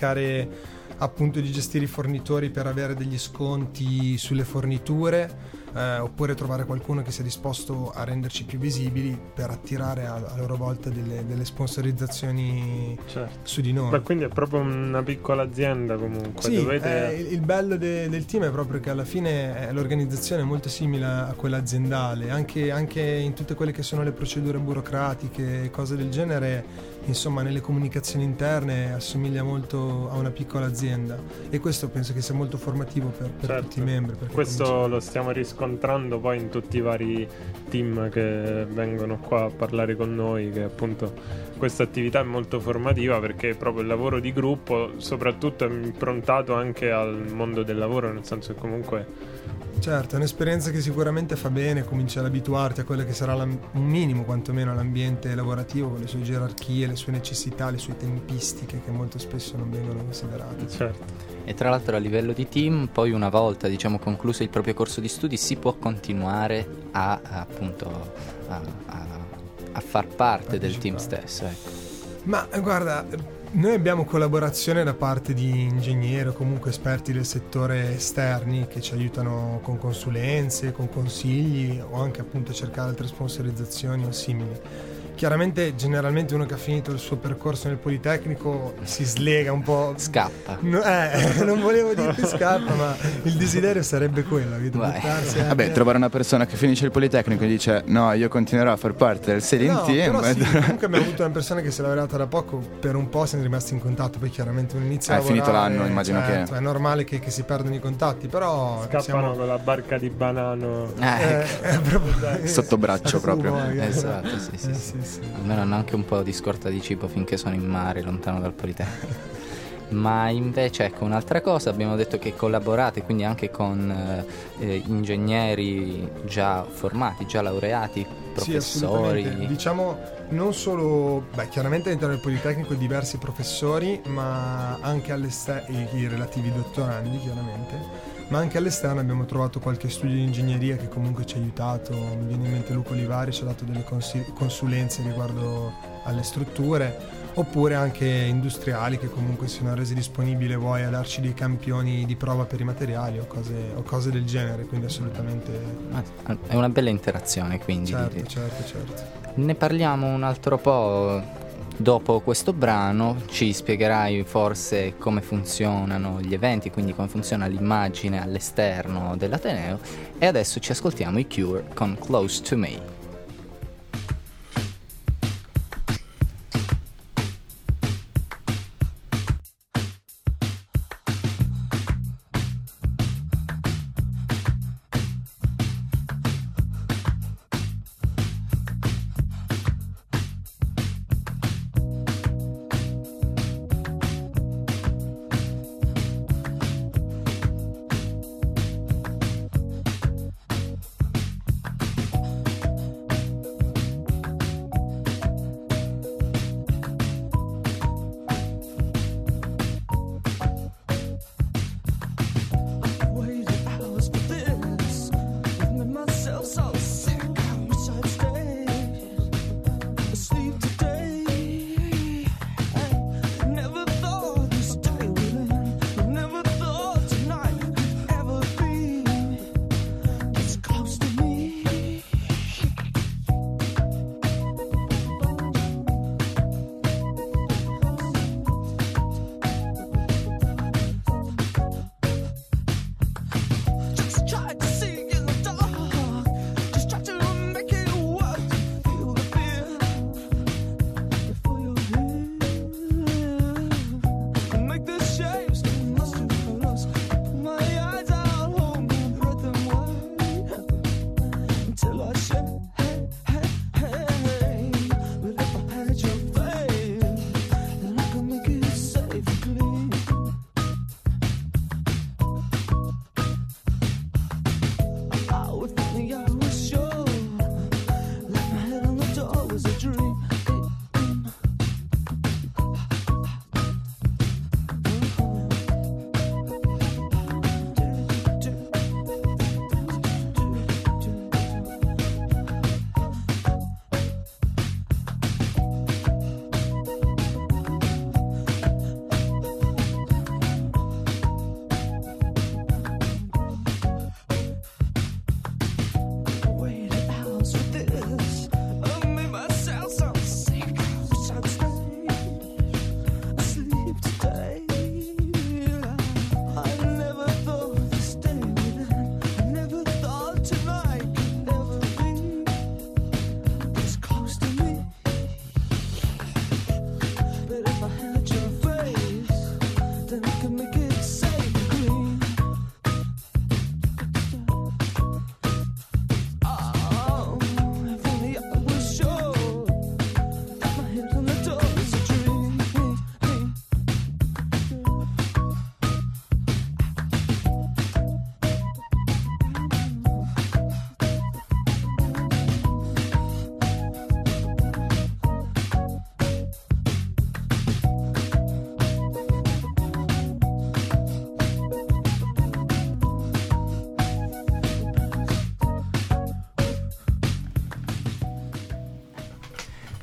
cercare appunto di gestire i fornitori per avere degli sconti sulle forniture, eh, oppure trovare qualcuno che sia disposto a renderci più visibili per attirare a, a loro volta delle, delle sponsorizzazioni Certo. su di noi. Ma quindi è proprio una piccola azienda comunque. Sì, Dovete... eh, il, il bello de- del team è proprio che alla fine eh, l'organizzazione è molto simile a quella aziendale, anche, anche in tutte quelle che sono le procedure burocratiche e cose del genere, insomma nelle comunicazioni interne assomiglia molto a una piccola azienda, e questo penso che sia molto formativo per, per Certo. tutti i membri. perché Questo cominci- lo stiamo riscontrando poi in tutti i vari team che vengono qua a parlare con noi, che appunto questa attività è molto formativa perché proprio il lavoro di gruppo soprattutto è improntato anche al mondo del lavoro, nel senso che comunque Certo, è un'esperienza che sicuramente fa bene, cominci ad abituarti a quello che sarà la- un minimo quantomeno l'ambiente lavorativo, con le sue gerarchie, le sue necessità, le sue tempistiche che molto spesso non vengono considerate. certo. E tra l'altro a livello di team, poi una volta diciamo concluso il proprio corso di studi si può continuare a, a, appunto a, a, a far parte del team Partecipare. stesso, ecco. Ma eh, guarda, noi abbiamo collaborazione da parte di ingegneri o comunque esperti del settore esterni che ci aiutano con consulenze, con consigli o anche appunto a cercare altre sponsorizzazioni o simili. Chiaramente generalmente uno che ha finito il suo percorso nel Politecnico si slega un po'. Scappa. No, eh, non volevo dire che scappa, ma il desiderio sarebbe quello, di Vai. buttarsi Vabbè, anche- trovare una persona che finisce il Politecnico e dice no, io continuerò a far parte del Sailing No, Team. però sì, comunque abbiamo avuto una persona che si è laureata da poco, per un po' siamo rimasti in contatto, poi chiaramente uno inizia Ah, a è finito lavorare, l'anno, immagino certo, che- è normale che, che si perdono i contatti, però Scappano siamo con la barca di banano. Ah, eh, ecco. è proprio Sotto braccio a Cuba, proprio. magari. Esatto, sì, sì, Eh, sì. sì, sì. Almeno hanno anche un po' di scorta di cibo finché sono in mare, lontano dal Politecnico. Ma invece, ecco, un'altra cosa, abbiamo detto che collaborate quindi anche con eh, eh, ingegneri già formati, già laureati, Sì, assolutamente. professori. Diciamo non solo, beh, chiaramente all'interno del Politecnico diversi professori, ma anche all'esterno, i, i relativi dottorandi chiaramente, ma anche all'esterno abbiamo trovato qualche studio di ingegneria che comunque ci ha aiutato. Mi viene in mente Luca Olivari, ci ha dato delle consi- consulenze riguardo alle strutture, oppure anche industriali che comunque si sono resi disponibili vuoi a darci dei campioni di prova per i materiali o cose, o cose del genere, quindi assolutamente Ma è una bella interazione, quindi. certo, certo, certo. Ne parliamo un altro po' dopo questo brano, ci spiegherai forse come funzionano gli eventi, quindi come funziona l'immagine all'esterno dell'Ateneo, e adesso ci ascoltiamo i Cure con Close to Me. Close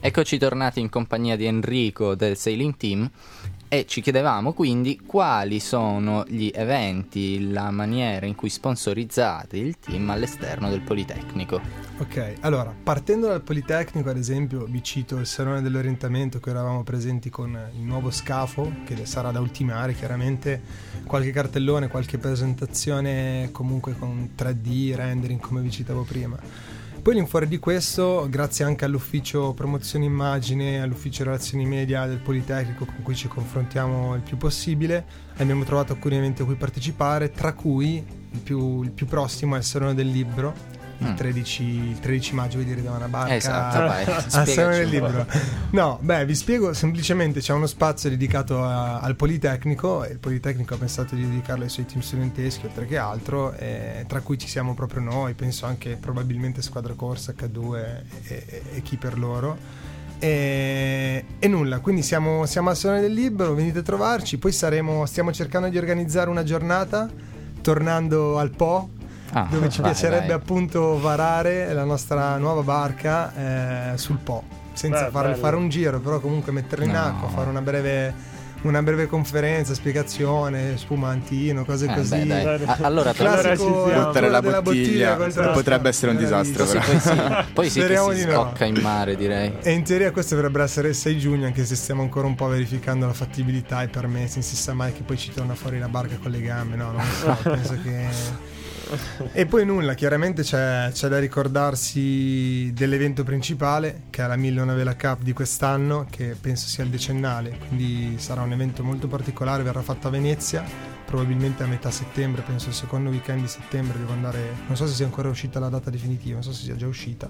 Eccoci tornati in compagnia di Enrico del Sailing Team e ci chiedevamo quindi quali sono gli eventi, la maniera in cui sponsorizzate il team all'esterno del Politecnico. Ok, allora, partendo dal Politecnico, ad esempio, vi cito il Salone dell'Orientamento, che eravamo presenti con il nuovo scafo, che sarà da ultimare, chiaramente qualche cartellone, qualche presentazione comunque con tre D, rendering, come vi citavo prima. Poi all'infuori di questo, grazie anche all'ufficio promozione immagine, all'ufficio relazioni media del Politecnico, con cui ci confrontiamo il più possibile, abbiamo trovato alcuni eventi a cui partecipare, tra cui il più, il più prossimo è il Salone del Libro. Il tredici, il tredici maggio, vuoi dire, da una barca esatto, vai, al Salone del Libro. No, beh, vi spiego semplicemente, c'è uno spazio dedicato a, al Politecnico, e il Politecnico ha pensato di dedicarlo ai suoi team studenteschi oltre che altro, e, tra cui ci siamo proprio noi, penso anche probabilmente Squadra Corsa, acca due e, e, e chi per loro. E, e nulla, quindi siamo, siamo al Salone del Libro, venite a trovarci, poi saremo, stiamo cercando di organizzare una giornata tornando al Po, Ah, dove ci vai, piacerebbe vai. appunto varare la nostra nuova barca eh, sul Po, senza Beh, fare, fare un giro, però comunque metterla in no. acqua, fare una breve, una breve conferenza, spiegazione, spumantino, cose eh, così. Beh, a- allora classico buttare la bottiglia, bottiglia potrebbe essere un disastro. Sì, poi sì, poi sì che si no. scocca in mare, direi. E in teoria questo dovrebbe essere il sei giugno, anche se stiamo ancora un po' verificando la fattibilità e permessi, non si sa mai che poi ci torna fuori la barca con le gambe, no, non lo so, penso che... E poi nulla, chiaramente c'è, c'è da ricordarsi dell'evento principale, che è la Mille Una Vela Cup di quest'anno, che penso sia il decennale, quindi sarà un evento molto particolare, verrà fatto a Venezia, probabilmente a metà settembre, penso il secondo weekend di settembre, devo andare, non so se sia ancora uscita la data definitiva, non so se sia già uscita.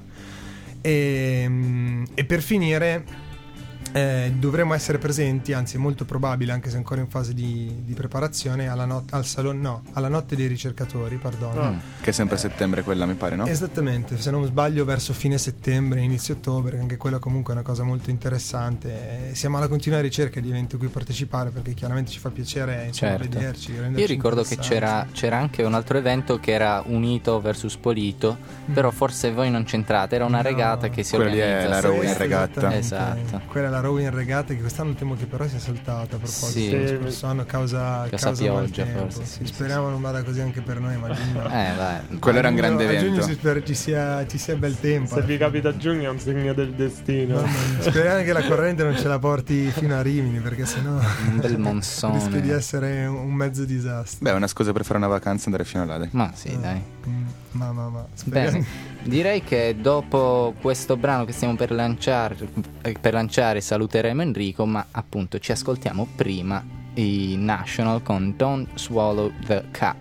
E, e per finire... Eh, dovremo essere presenti, anzi è molto probabile, anche se ancora in fase di, di preparazione, alla, not- al salon, no, alla notte dei ricercatori, perdono. Mm. Che è sempre a settembre quella, mi pare, no? Esattamente, se non sbaglio verso fine settembre, inizio ottobre, anche quella comunque è una cosa molto interessante. Eh, siamo alla continua ricerca di eventi a cui partecipare, perché chiaramente ci fa piacere, insomma, certo. vederci. Io ricordo che c'era, c'era anche un altro evento che era Unito versus Polito, mm. però forse voi non c'entrate, era una no. regata che si quella organizza. Lì è la Rowing Regatta. Esatto. Quella è la Rowing Regata, che quest'anno temo che però sia saltata a proposito, sì. quest'anno causa, causa, causa pioggia maltempo. forse. Sì, sì, speriamo sì. non vada così anche per noi, ma a giugno, eh, vai. quello era un grande a evento. A giugno si spera ci sia, ci sia bel tempo. Se vi capita a giugno è un segno del destino. Speriamo che la corrente non ce la porti fino a Rimini, perché sennò un bel monsone rischia di essere un mezzo disastro. Beh, è una scusa per fare una vacanza e andare fino là, dai. Ma sì, no. dai. Ma ma ma bene, direi che dopo questo brano che stiamo per lanciare, per lanciare saluteremo Enrico, ma appunto ci ascoltiamo prima i National con Don't Swallow the Cup.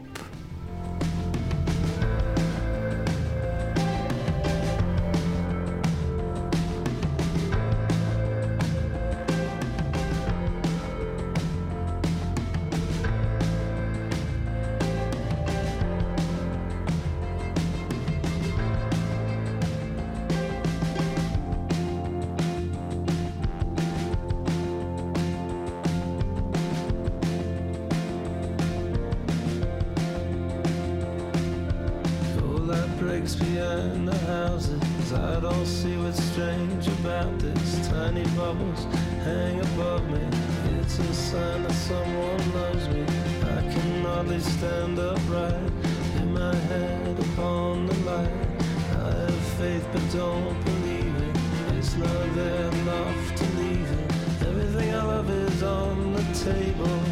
Behind the houses, I don't see what's strange about this. Tiny bubbles hang above me. It's a sign that someone loves me. I can hardly stand upright. In my head upon the light, I have faith but don't believe it. It's not there enough to leave it. Everything I love is on the table.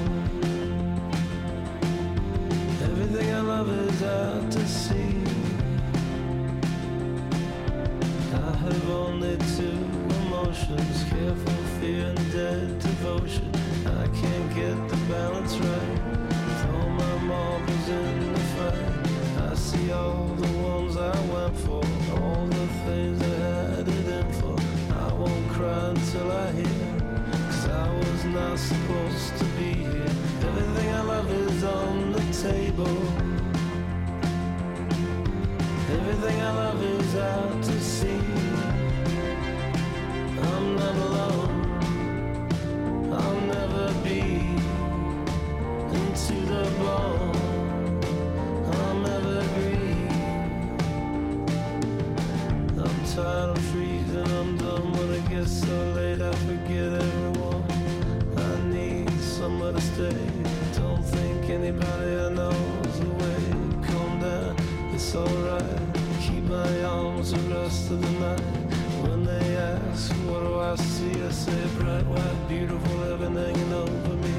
Everything I love is out to sea. I have only two emotions, careful fear and dead devotion. I can't get the balance right, throw my marbles in the fight. I see all the ones I went for, all the things I had it in for. I won't cry until I hear, cause I was not supposed to be here. Everything I love is on the table. Everything I love is out to sea. I'm not alone, I'll never be. Into the bone, I'll never agree. I'm tired of freezing, I'm done when I get gets so late I forget everyone. I need somewhere to stay. Don't think anybody I know is away. Calm down, it's alright. Keep my arms the rest of the night. When they ask what do I see, I say bright white beautiful heaven hanging over me.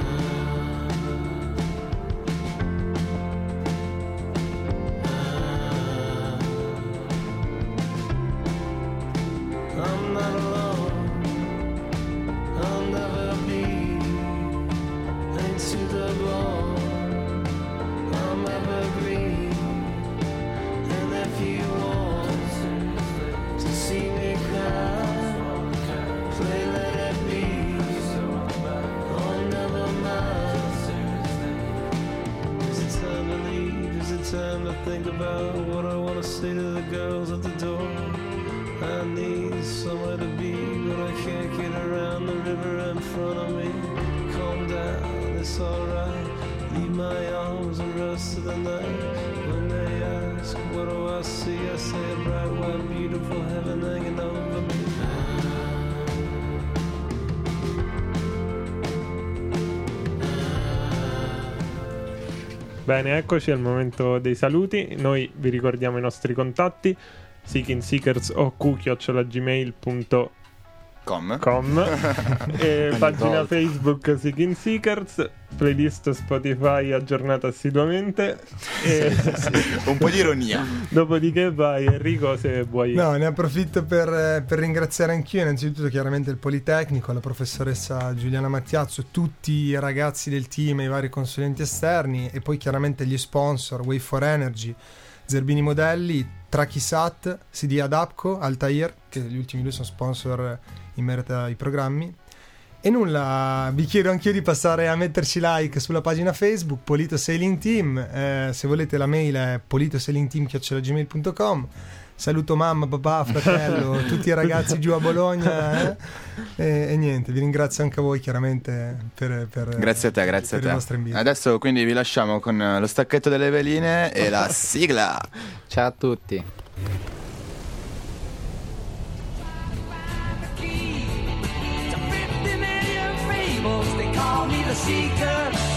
I'm not alone, I'll never be. Ain't to the bone, I'm evergreen. And if you want to see me cry, play let it be. Oh, never mind. Is it time to leave? Is it time to think about what I want to say to the girls at the door? I need somewhere to be, but I can't get around the river in front of me. Calm down, it's alright. Leave my arms the rest of the night. When they ask, what do I see? I say a bright, white, beautiful heaven hanging over me. Bene, eccoci al momento dei saluti. Noi vi ricordiamo i nostri contatti: Seeking Seekers o q chiocciola gmail punto Com. com e Ogni pagina volta. Facebook Seeking Seekers, playlist Spotify aggiornata assiduamente e Un po' di ironia. dopodiché vai Enrico se vuoi. No, ne approfitto per, per ringraziare anch'io innanzitutto chiaramente il Politecnico, la professoressa Giuliana Mattiazzo, tutti i ragazzi del team e i vari consulenti esterni e poi chiaramente gli sponsor, Way for Energy, Zerbini Modelli, Trachisat, C D Adapco, Altair, che gli ultimi due sono sponsor in merito ai programmi. E nulla, vi chiedo anch'io di passare a metterci like sulla pagina Facebook Polito Sailing Team, eh, se volete la mail è politosailingteam chiocciola gmail punto com. Saluto mamma, papà, fratello, tutti i ragazzi giù a Bologna, eh? e, e niente, vi ringrazio anche a voi chiaramente per, per Grazie a te, grazie per il a vostro te. invito. Adesso quindi vi lasciamo con lo stacchetto delle veline e la sigla. Ciao a tutti. They call me the seeker.